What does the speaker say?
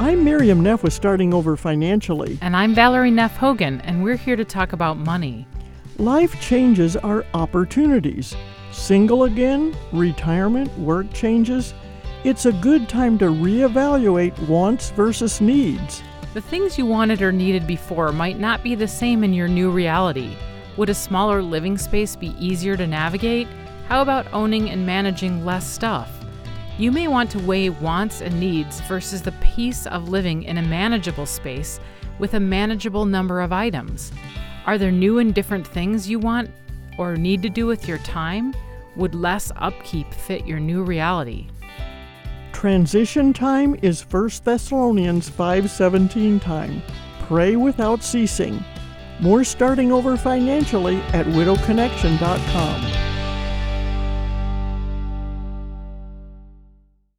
I'm Miriam Neff with Starting Over Financially. And I'm Valerie Neff Hogan, and we're here to talk about money. Life changes are opportunities. Single again, retirement, work changes. It's a good time to reevaluate wants versus needs. The things you wanted or needed before might not be the same in your new reality. Would a smaller living space be easier to navigate? How about owning and managing less stuff? You may want to weigh wants and needs versus the peace of living in a manageable space with a manageable number of items. Are there new and different things you want or need to do with your time? Would less upkeep fit your new reality? Transition time is 1 Thessalonians 5:17 time. Pray without ceasing. More Starting Over Financially at widowconnection.com.